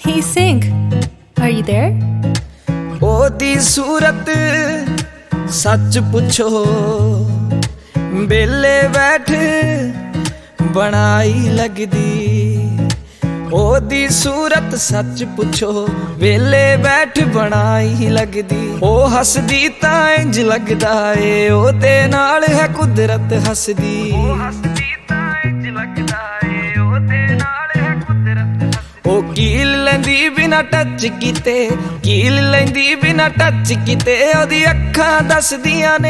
Hey Singh, are you there? ओदी सूरत सच पुछो बेले बैठ बनाई लगदी। ओदी सूरत सच पुछो वेले बैठ बनाई लगदी। ओ हसदी तां इंज लगदा ए ओदे नाल है कुदरत हसदी। ओ कील लैंदी बिना टच कीते, कील लैंदी बिना टच कीते। ओदी अखां दसदियां ने,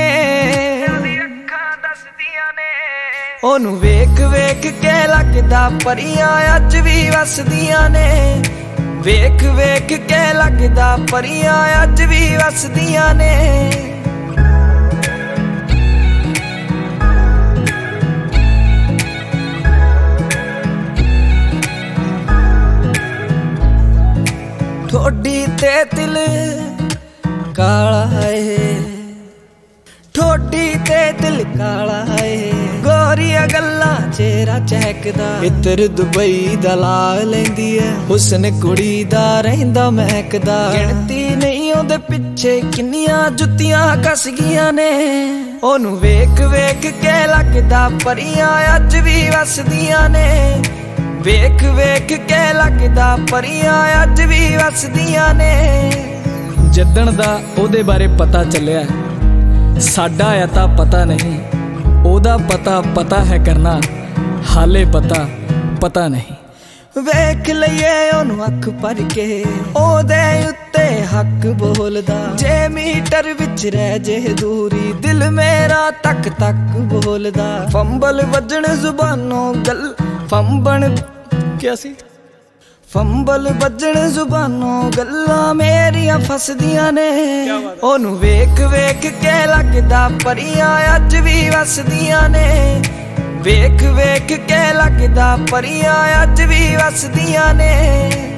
ओनू वेख वेख के लगदा परियां अज भी वसदियां ने। वेख वेख के लगदा परियां अज भी वसदियां ने। ठोडी ते तिल काला है, ठोडी ते दिल काला है। गोरिया गल्ला चेहरा चहकदा, इतर दुबई दा ला लैंदी है। हुस्न कुड़ी दा रहिंदा महकदा, गिणती नहीं ओदे पिछे किन्नियां जुत्तियां कस गियां ने। ओनू वेख वेख के लगदा परियां अज भी वसदियां ने। वेख वेख के लगदा परियां अज भी वसदियां ने। जिद्दण दा ओदे बारे पता चलिया, साडा आ तां पता नहीं। ओदा पता पता है करना, हाले पता पता नहीं। वेख लईए ओनू अख भर के, ओदे उत्ते हक बोलदा। जे मीटर विच रह जे दूरी, दिल मेरा तक तक बोलदा। फंबल वजन जुबानों गल फंबन क्या सी, फंबल बजन जुबानों गल्लां मेरियां फसदियां ने। ओनू वेख वेख के लगदा परियां अज भी वसदियां ने। वेख वेख के लगदा परियां अज भी वसदियां ने।